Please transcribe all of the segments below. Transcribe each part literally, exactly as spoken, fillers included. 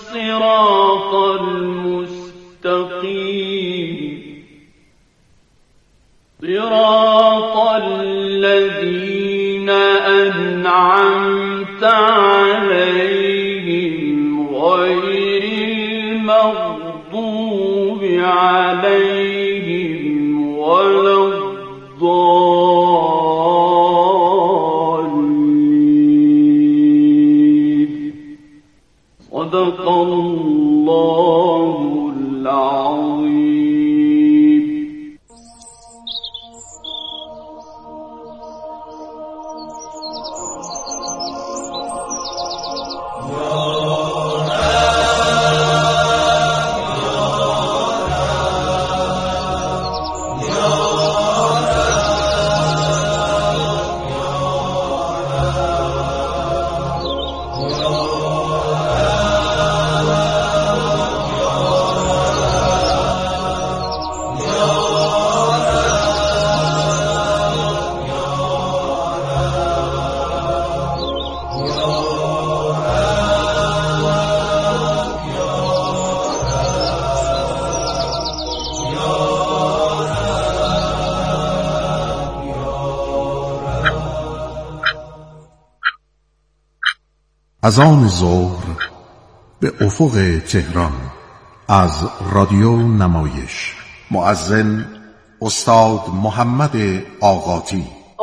الصراط المستقيم صراط الذين أنعمت عليهم غير المغضوب عليهم ولا الضالين. صدق الله العظيم. اذان ظهر به افق تهران از رادیو نمایش. مؤذن استاد محمد آقاتی.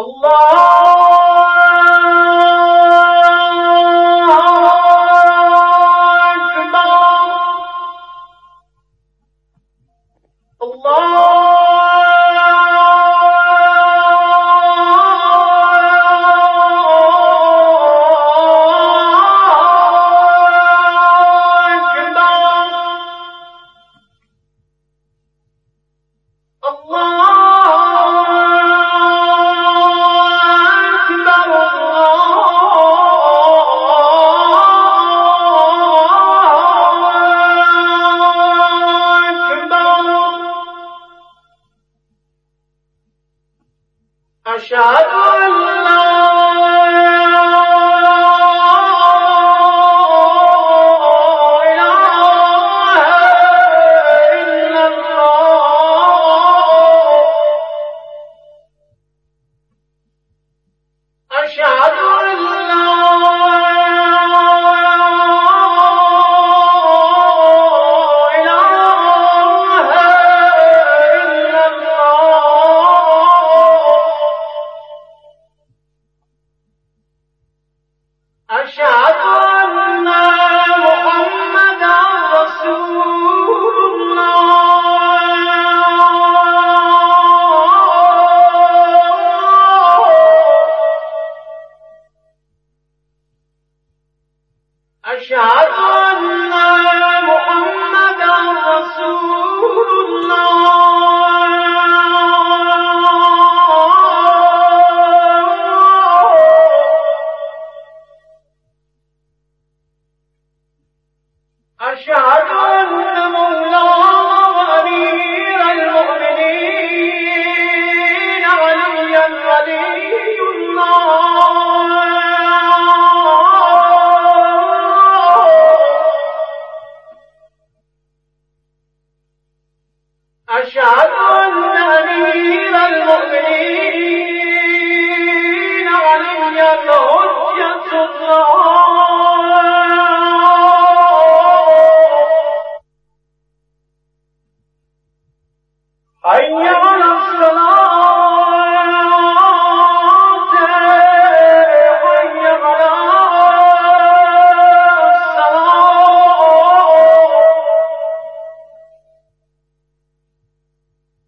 أشهد أن لا أشهد أن محمدا رسول الله. أشهد أن محمدا رسول الله. أشهد أن مولانا وأمير المؤمنين عليا ولي الله. أشهد أن أمير المؤمنين عليا حجة الله. حي على الصلاة حي على الصلاة.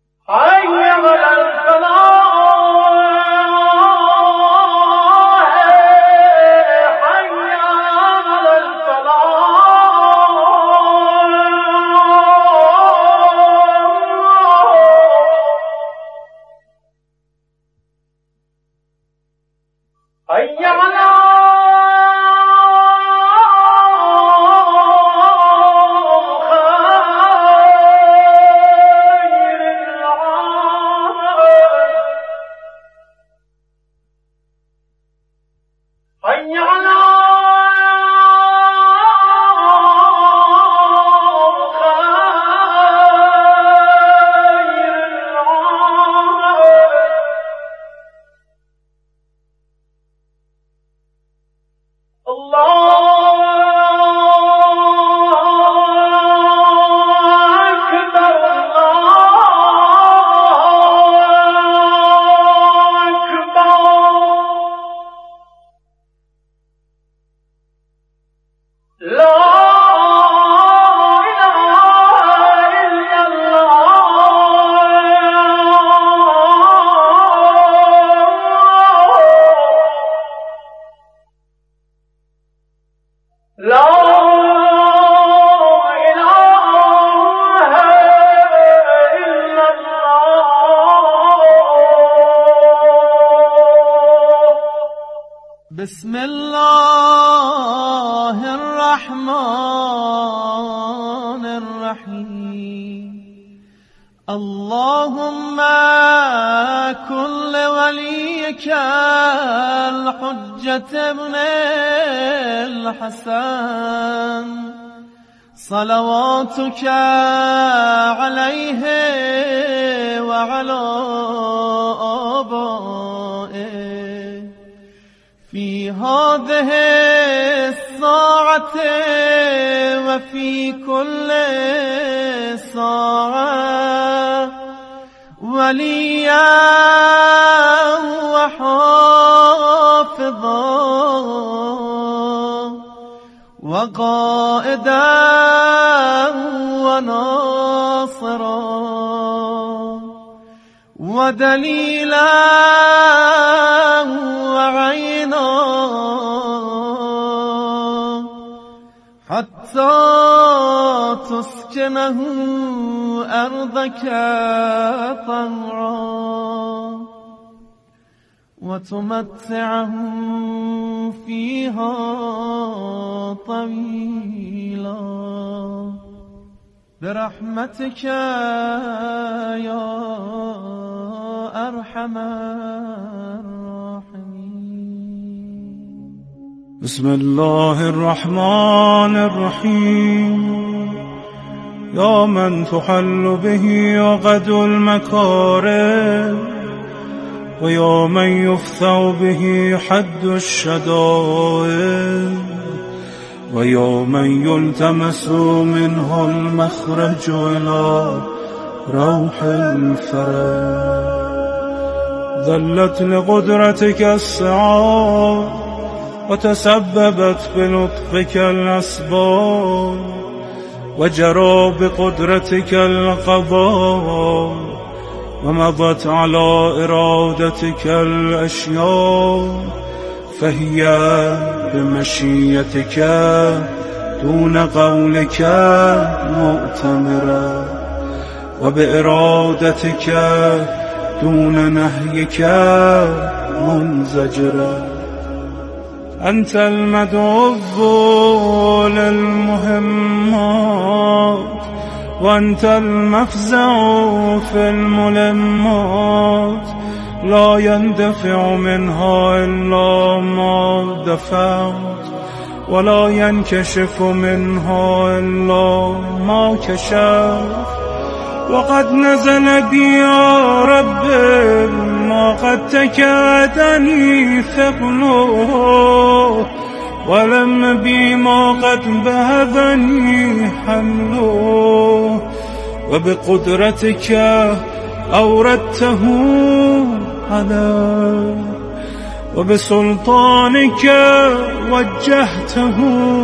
بسم الله الرحمن الرحيم اللهم كن لوليك الحجة ابن الحسن صلواتك عليه وعلى آبائه في هذه الساعة وفي كل ساعة وليا وحافظا وقائدا وناصرا ودليلا وعينا حتى تسكنه أرضك طوعا وتمتعه فيها طويلا برحمتك يا أرحم الراحمين. بسم الله الرحمن الرحيم. يا من تحل به عقد المكارم ويا من يفثع به حد الشدائد ويا من يلتمس منه المخرج إلى روح الفرج ذلت لقدرتك السعاد وتسببت بلطفك الأسباب وجرى بقدرتك القضاء ومضت على إرادتك الأشياء فهي بمشيتك دون قولك مؤتمرة وبإرادتك دون نهيك منزجرة. أنت المدعو للمهمات وأنت المفزع في الملمات لا يندفع منها إلا ما دفعت ولا ينكشف منها إلا ما كشفت. وقد نزل بي يا رب ما قد تكادني ثقله ولم بي ما قد بهذني حمله وبقدرتك أوردته علي وبسلطانك وجهته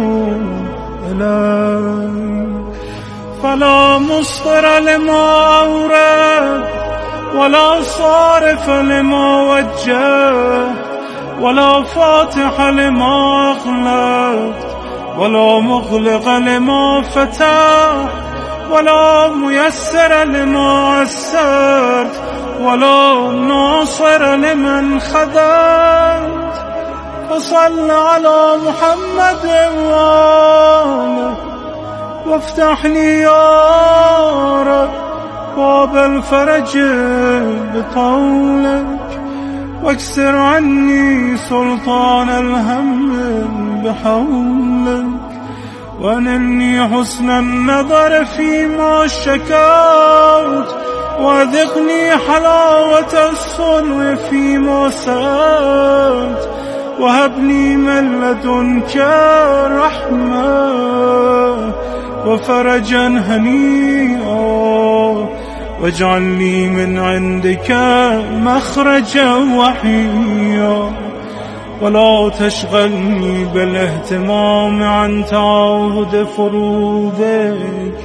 إلي فلا مصدر لما أورد ولا صارف لما وجه ولا فاتح لما أغلقت ولا مغلق لما فتح ولا ميسر لما أسرت ولا ناصر لمن خذلت. فصل على محمد وآله وافتح لي يا رب باب الفرج بقولك واكسر عني سلطان الهم بحولك وانني حسن النظر فيما شكوت وذقني حلاوة الصنع فيما سألت وهبني من لدنك رحمة وفرجا هنيئا واجعل لي من عندك مخرجا وحيا ولا تشغلني بالاهتمام عن تعاهد فروضك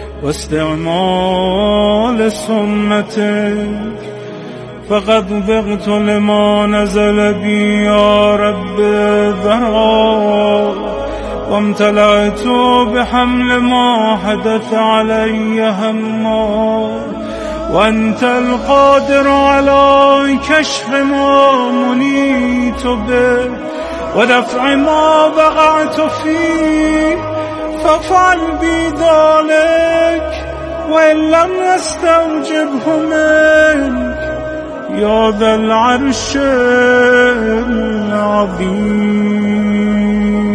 واستعمال سنتك فقد ضغت لما نزل بي يا رب ذرا وامتلأت بحمل ما حدث علي هما وأنت القادر على كشف ما منيت به ودفع ما وقعت فيه فافعل بي ذلك وإن لم يستوجبه منك يا ذا العرش العظيم.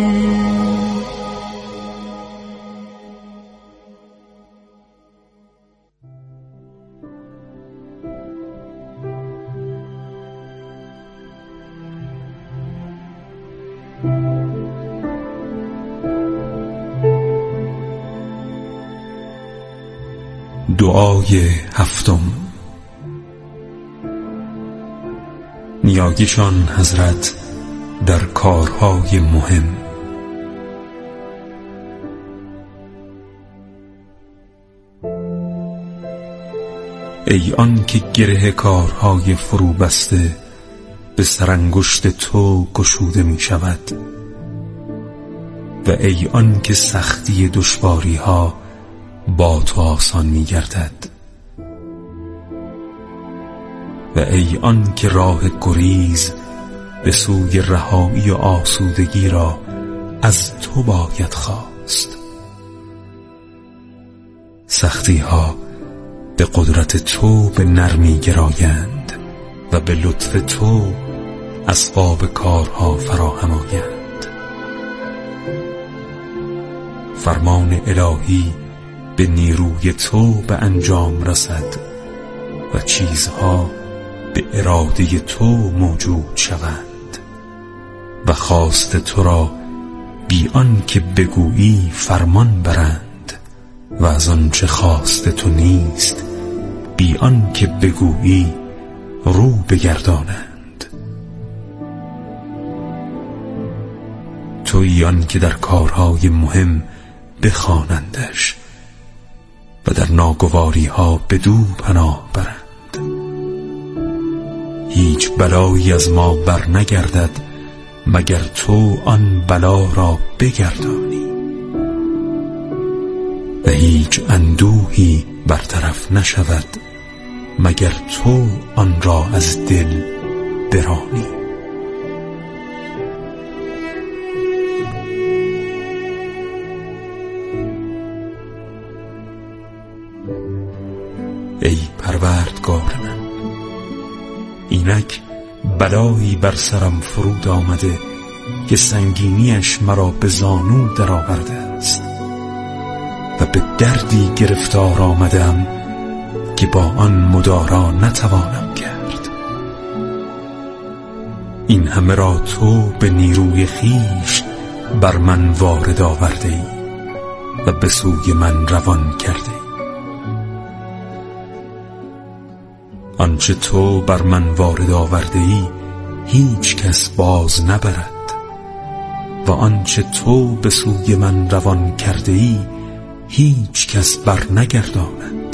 دعای هفتم. نیایشان حضرت در کارهای مهم. ای آن که گره کارهای فرو بسته به سرانگشت تو گشوده می شود و ای آن که سختی دشواری ها با تو آسان می گردد و ای آن که راه گریز به سوی رهایی و آسودگی را از تو باید خواست. سختی ها به قدرت تو به نرمی گرایند و به لطف تو اسباب کارها فراهم آیند. فرمان الهی به نیروی تو به انجام رسد و چیزها به اراده تو موجود شوند و خواست تو را بی آن که بگویی فرمان برند و از آنچه خواست تو نیست بی آن که بگویی رو بگردانند. تویی آن که در کارهای مهم بخوانندش و در ناگواری ها بدو پناه برند. هیچ بلایی از ما بر نگردد مگر تو آن بلا را بگردانی و هیچ اندوهی برطرف نشود مگر تو آن را از دل برانی. ای پروردگار من، اینک بلایی بر سرم فرود آمده که سنگینیش مرا به زانو در آورده است و به دردی گرفتار آمدم که با آن مدارا نتوانم کرد. این همه را تو به نیروی خیش بر من وارد آورده ای و به سوی من روان کرده ای. آنچه تو بر من وارد آورده ای هیچ کس باز نبرد و آنچه تو به سوی من روان کرده ای هیچ کس بر نگرداند.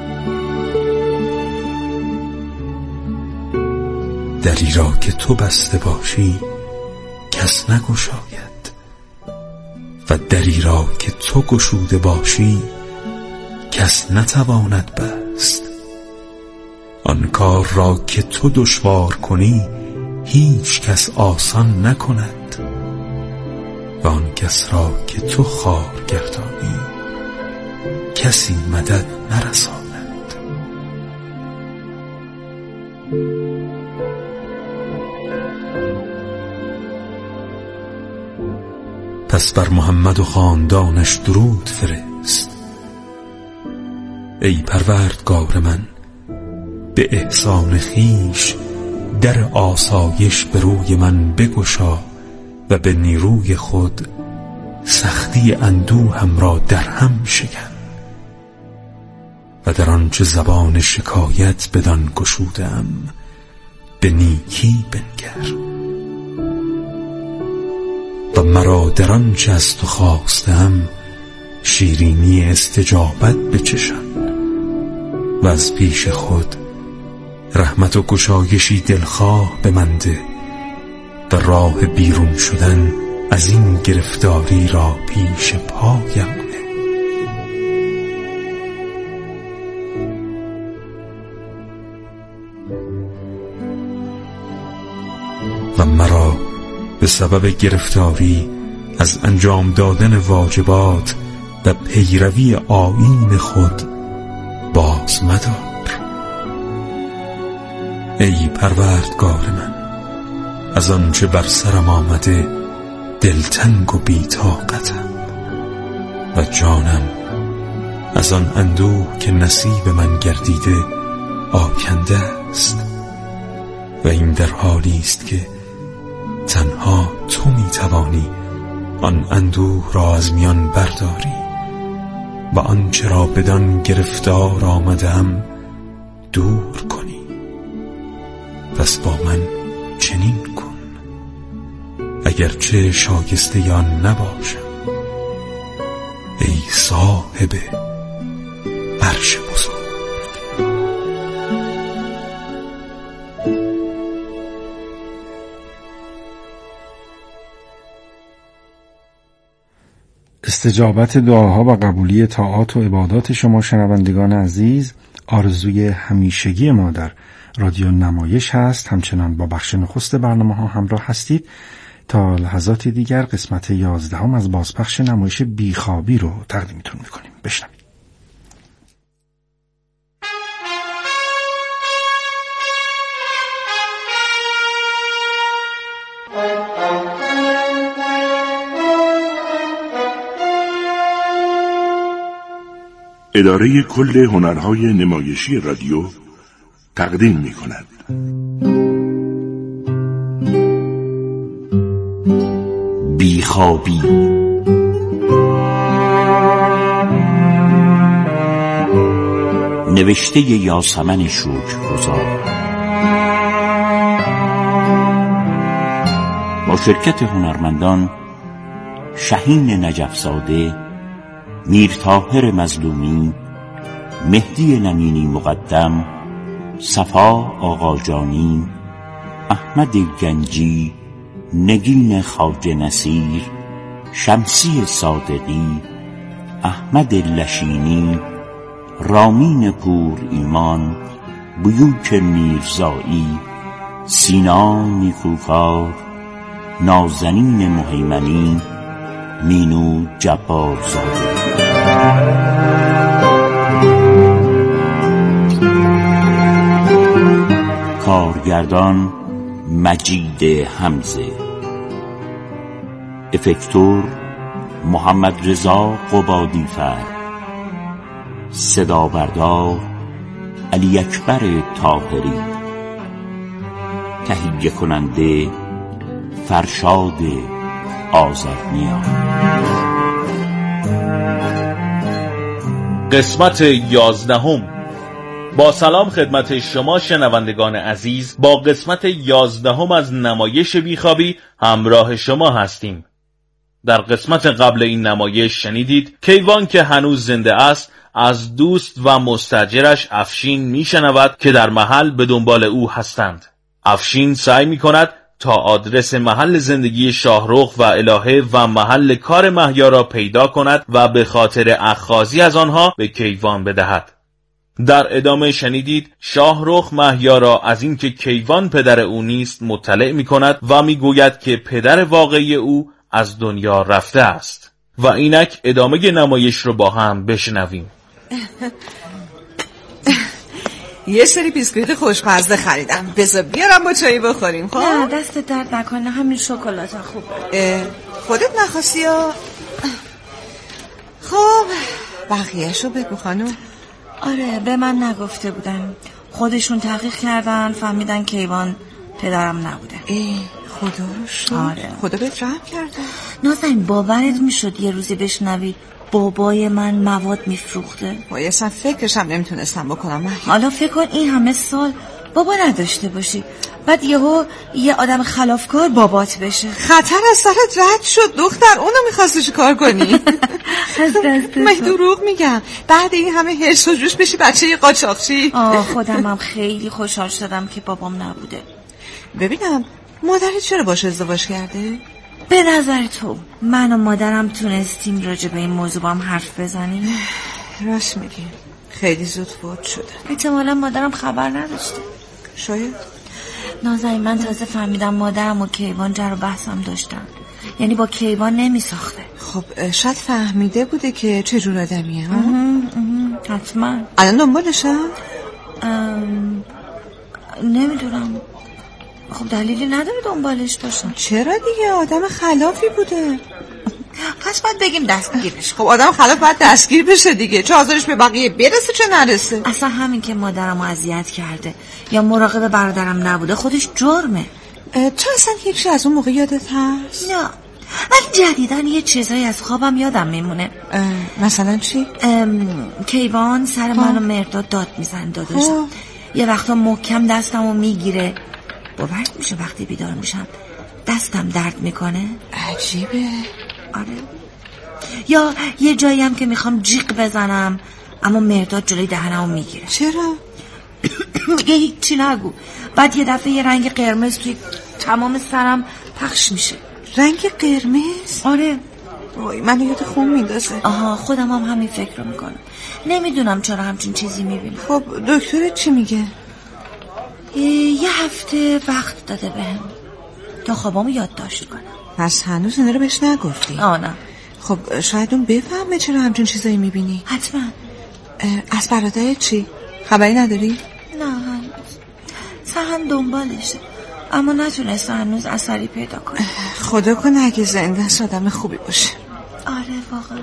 دری را که تو بسته باشی کس نگشاید و دری را که تو گشوده باشی کس نتواند بست. آن کار را که تو دشوار کنی هیچ کس آسان نکند و آن کس را که تو خوار گردانی کسی مدد نرساند. پس بر محمد و خاندانش درود فرست. ای پروردگار من، به احسان خیش در آسایش به روی من بگشا و به نیروی خود سختی اندوهم را در هم شکن و در آنچه زبان شکایت بدان گشودم به نیکی بنگر و مرا در آنچه از تو خواستم شیرینی استجابت بچشان و از پیش خود رحمت و گشایشی دلخواه به من ده و راه بیرون شدن از این گرفتاری را پیش پایم نه و مرا به به سبب گرفتاری از انجام دادن واجبات و پیروی آیین خود باز مدار. ای پروردگار من، از آنچه بر سرم آمده دلتنگ و بی‌طاقتم و جانم از آن اندوه که نصیب من گردیده آکنده است و این در حالی است که تنها تو می توانی آن اندوه را از میان برداری و آنچه را بدان گرفتار آمدم دور کنی. پس با من چنین کن، اگرچه شایسته آن نباشم، ای صاحب عرش بزرگ. استجابت دعاها و قبولی طاعات و عبادات شما شنوندگان عزیز آرزوی همیشگی ما در رادیو نمایش هست. همچنان با بخش نخست برنامه ها همراه هستید. تا لحظات دیگر قسمت یازدهم از بازپخش نمایش بیخوابی رو تقدیمتون میکنیم. بشنوید. اداره کل هنرهای نمایشی رادیو تقدیم می کند. بیخوابی. نوشته یاسمن شکرگزار با شرکت هنرمندان شهین نجفزاده، میر طاهر مظلومی، مهدی نمینی مقدم، صفا آقاجانی، احمد گنجی، نگین خواجه نصیر، شمسی صادقی، احمد لشینی، رامین پور ایمان، بیوک میرزایی، سینا نیکوکار، نازنین مهیمنی، مینو جبارزاده. کارگردان مجید حمزه، افکتور محمد رضا قبادیفر، صدا بردار علی اکبر طاهری، تهیه کننده فرشاد آذرنیا. قسمت یازدهم. با سلام خدمت شما شنوندگان عزیز، با قسمت یازدهم از نمایش بیخوابی همراه شما هستیم. در قسمت قبل این نمایش شنیدید کیوان که هنوز زنده است از دوست و مستاجرش افشین میشنود که در محل به دنبال او هستند. افشین سعی میکند تا آدرس محل زندگی شاهرخ و الهه و محل کار مهیا را پیدا کند و به خاطر اخاذی از آنها به کیوان بدهد. در ادامه شنیدید شاهرخ مهیا را از اینکه کیوان پدر او نیست مطلع می‌کند و می‌گوید که پدر واقعی او از دنیا رفته است. و اینک ادامه نمایش رو با هم بشنویم. یه سری بیسکویت خوشمزه خریدم، بذار بیارم با چایی بخوریم. خب نه دست درد نکنه، همین شکلات ها خوبه. خودت نخواستی یا؟ خب بقیه‌شو بگو خانم. آره به من نگفته بودن، خودشون تحقیق کردن فهمیدن کیوان پدرم نبوده. ای خدا رو شکر. آره خدا بهت رحم کرده. نازنین باورت میشد یه روزی بشنوی بابای من مواد میفروخته؟ وای اصلا فکرشم نمیتونستم بکنم. من حالا فکر کن این همه سال بابا نداشته باشی، بعد یهو یه آدم خلافکار بابات بشه. خطر از سرت رد شد دختر، اونو میخواستی چی کار کنی؟ از دست من دروغ میگم؟ بعد این همه هرس و جوش بشی بچه یه قاچاقچی؟ آه خودم هم خیلی خوشحال شدم که بابام نبوده. ببینم مادرت چرا باش ازدواج کرده؟ به نظر تو من و مادرم تونستیم راجع به این موضوع با هم حرف بزنیم؟ راست میگی، خیلی زود فوت شده. احتمالا مادرم خبر نداشته. شاید. نازنین من تازه فهمیدم مادرم و کیوان جر و بحثم داشتن، یعنی با کیوان نمی ساخته. خب شاید فهمیده بوده که چجور آدمیه. حتما. الان دنبالشم؟ نمیدونم. خب دلیلی نداره دنبالش باشم. چرا دیگه؟ آدم خلافی بوده. پس باید بگیم دستگیرش. خب آدم خلاف باید دستگیر بشه دیگه، چه آزارش به بقیه برسه چه نرسه. اصلا همین که مادرمو اذیت کرده یا مراقب برادرم نبوده خودش جرمه. تو اصلا هیچی از اون موقع یادت هست؟ نه، ولی جدیدن یه چیزایی از خوابم یادم میمونه. مثلا چی؟ کیوان سر منو مرداد داد میزن داداشم. یه وقتا محکم دستمو میگیره. باورت میشه وقتی بیدار میشم دستم درد میکنه؟ عجیبه. آره. یا یه جایی هم که میخوام جیغ بزنم اما مرداد جلوی دهنمو میگیره. چرا؟ میگه هیچی نگو. بعد یه دفعه یه رنگ قرمز توی تمام سرم پخش میشه. رنگ قرمز؟ آره. وای منو یاد خون میندازه. آها خودم هم همین فکر رو میکنم. نمیدونم چرا همچین چیزی میبینم. خب دکتر چی میگه؟ یه هفته وقت داده بهم تا خوابامو یادداشت کنم. پس هنوز اینا رو بهش نگفتی؟ آه نه. خب شاید اون بفهمه چرا همچین چیزایی میبینی. حتما. از برادرت چی؟ خبری نداری؟ نه هنوز. سهن دنبالشه اما نتونسته هنوز اثری پیدا کنه. خدا کنه اگه زنده است آدم خوبی باشه. آره واقعا.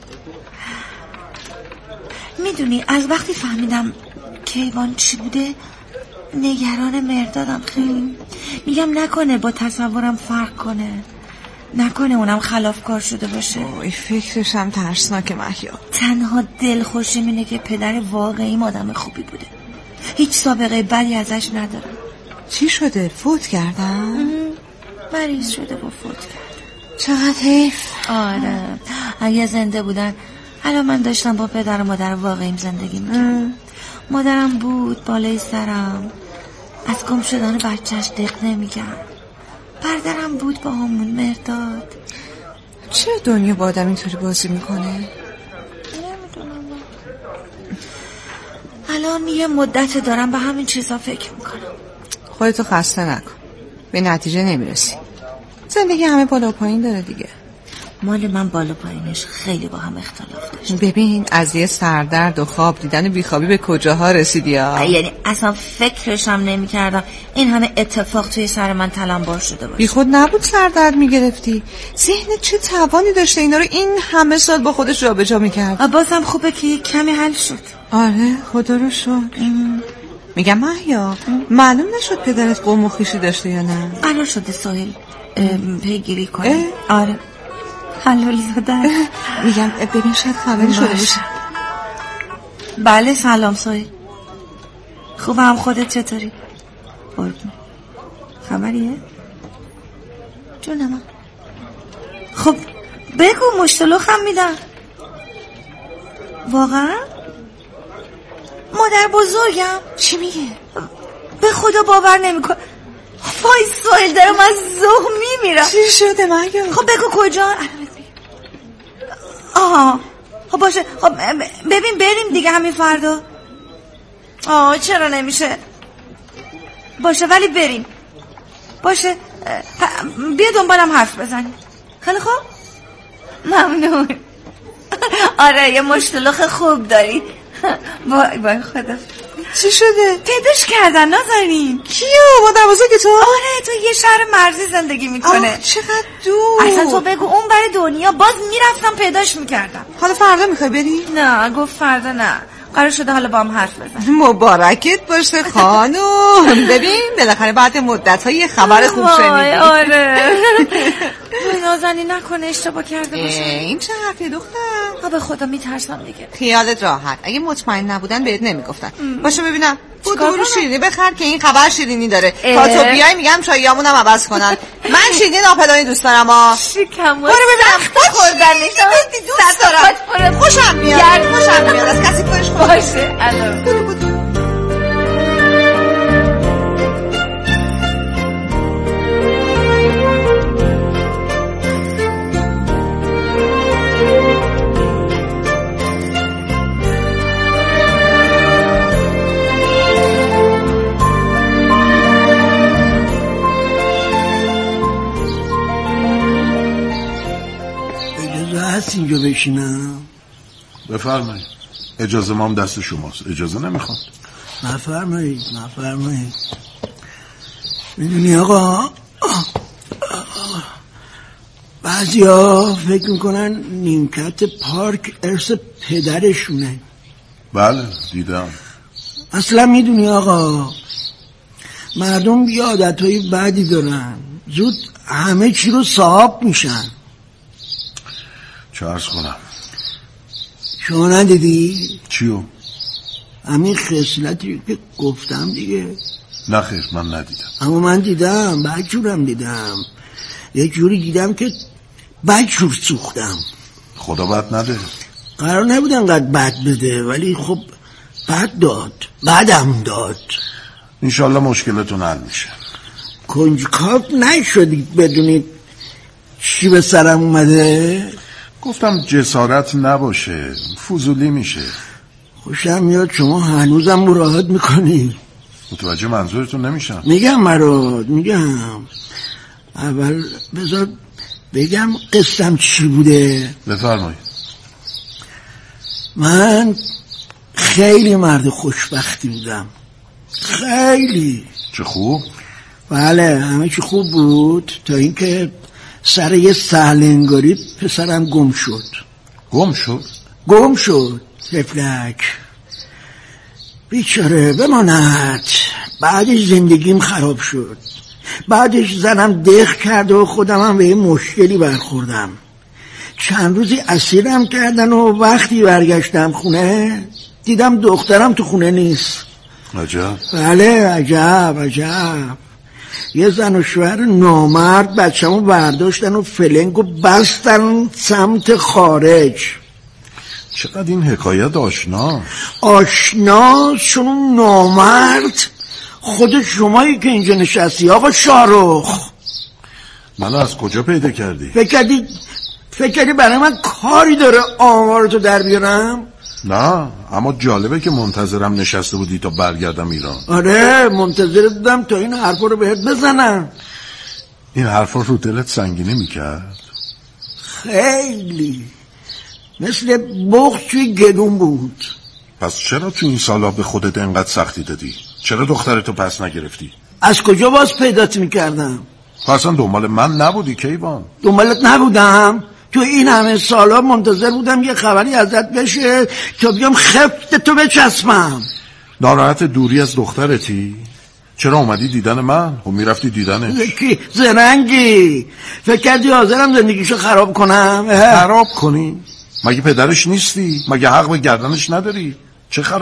میدونی از وقتی فهمیدم کیوان چی بوده نگران مردادم خیلی. میگم نکنه با تصورم فرق کنه، نکنه اونم خلافکار شده باشه. اوی فکرش هم ترسناکه محیا. تنها دلخوشیم اینه که پدر واقعیم آدم خوبی بوده، هیچ سابقه بدی ازش ندارم. چی شده؟ فوت کردن؟ مریض شده و فوت کردن. چقدر حیف. آره اگه زنده بودن الان من داشتم با پدر و مادر واقعیم زندگی میکردم. مادرم بود بالای سرم، از گم شدن بچهش دق نمیکرد. برادرم بود با همون مرداد. چرا دنیا با آدم اینطوری بازی میکنه؟ نمیدونم. الان یه مدت دارم به همین چیزا فکر میکنم. خودتو خسته نکن، به نتیجه نمیرسی. زندگی همه بالا و پایین داره دیگه. مال من بالا پایینش خیلی با هم اختلاف داشت. ببین از یه سردرد و خواب دیدن و بیخوابی به کجاها رسیدی ها؟ یعنی اصلا فکرشم نمی کردم این همه اتفاق توی سر من تلمبار شده باشه. بی خود نبود سردرد می گرفتی؟ ذهنت چه توانی داشته اینا رو این همه سال با خودش جا به جا می کرد؟ بازم خوبه که کمی حل شد. آره خدا رو شکر. میگم محیا معلوم نشد پدرت قوم و خویشی داشته یا نه؟ قرار شده ساحل پیگیری کنه. آره حلال زدن. میگم ببین شاید خبری شده باشه. بله سلام ساحل. خوبم، خودت چطوری؟ قربون. خبریه؟ جونم. خب بگو مشتلخم میدم. واقعا؟ مادر بزرگم؟ چی میگه؟ به خدا باور نمیکن. وای ساحل دارم از ذوق میمیرم. چی شده مگه؟ خب بگو کجا؟ آها خب باشه. خب ببین بریم دیگه همین فردا. آه چرا نمیشه؟ باشه ولی بریم. باشه بیا دنبالم حرف بزنیم. خیلی خوب؟ ممنون. آره یه مشتلخ خوب داری. وای وای خدا. چی شده؟ پیداش کردن نازنین. کیو؟ مادر بزرگ تو؟ آره تو یه شهر مرزی زندگی میکنه. آه چقدر دور. اصلا تو بگو اون برای دنیا باز میرفتم پیداش میکردم. حالا فردا میخوای بری؟ نه گفت فردا نه، قرار شده حالا با هم حرف بزن. مبارکت باشه خانوم. ببین بالاخره بعد مدت ها یه خبر خوب شنیدی. آره. نازنین نکنه اشتباه کرده باشه. این چه حرفی دختر؟ به خدا میترسم دیگه. خیالت راحت، اگه مطمئن نبودن بهت نمیگفتن. باشه ببینم بود برو شیرینی بخر که این خبر شیرینی داره. تا تو بیای میگم چاییامونم عوض کنن. من شیرینی ناپلانی دوست دارم ها. شکم برو ببینم خوردنش دوست دارم. خوشم میاد خوشم میاد از کسی پرش باشه. الان اینجا بشینم؟ بفرمایید. اجازه ما هم دست شماست. اجازه نمیخواد. نفرمایید نفرمایید. میدونی آقا، بعضی ها فکر میکنن نیمکت پارک ارث پدرشونه. بله دیدم. اصلا میدونی آقا، مردم یه عادتهای بدی دارن، زود همه چی رو صاحب میشن. چه عرض کنم؟ شما ندیدی؟ چیو؟ همین خصلتی که گفتم دیگه. نه خیر من ندیدم. اما من دیدم، بدجورم دیدم. یک جوری دیدم که بدجور سوختم. خدا بد نده. قرار نبود انقدر بد بده، ولی خب بد داد، بدم داد. انشالله مشکلتون حل میشه. کنجکاو نشدید بدونید چی به سرم اومده؟ گفتم جسارت نباشه، فضولی میشه. خوشم میاد شما هنوزم مراعات میکنی. متوجه منظورتون نمیشم. میگم مراد میگم. اول بذار بگم قصتم چی بوده. بفرمایید. من خیلی مرد خوشبختی بودم، خیلی. چه خوب. بله همه چی خوب بود تا اینکه سر یه سهلنگاری پسرم گم شد. گم شد؟ گم شد تفلک بیچاره بماند. بعدش زندگیم خراب شد. بعدش زنم دق کرد و خودم هم به یه مشکلی برخوردم. چند روزی اسیرم کردن و وقتی برگشتم خونه دیدم دخترم تو خونه نیست. عجب. بله عجب عجب. یه زن و شوهر نامرد بچه‌مو برداشتن و فلنگ و بستن سمت خارج. چقدر این حکایت آشنا. آشنا چون نامرد خود شمایی که اینجا نشستی آقا شارخ. منو از کجا پیدا کردی؟ فکر کردی فکر کردی برای من کاری داره آمارتو در بیارم؟ نه اما جالبه که منتظرم نشسته بودی تا برگردم ایران. آره منتظر بودم تا این حرفا رو بهت بزنم. این حرفا رو دلت سنگینی میکرد؟ خیلی مثل بغض توی گلوم بود. پس چرا تو این سالا به خودت انقدر سختی دادی؟ چرا دخترتو پس نگرفتی؟ از کجا باز پیدات میکردم؟ اصلا دنبال من نبودی کیوان؟ دنبالت نبودم. تو این همه سالا منتظر بودم یه خبری ازت بشه تا بیام خفت تو بچسبم. ناراحت دوری از دخترتی؟ چرا اومدی دیدن من؟ و میرفتی دیدنش؟ یکی زرنگی فکر کردی حاضرم زندگیشو خراب کنم؟ خراب کنی؟ مگه پدرش نیستی؟ مگه حق به گردنش نداری؟ چه خراب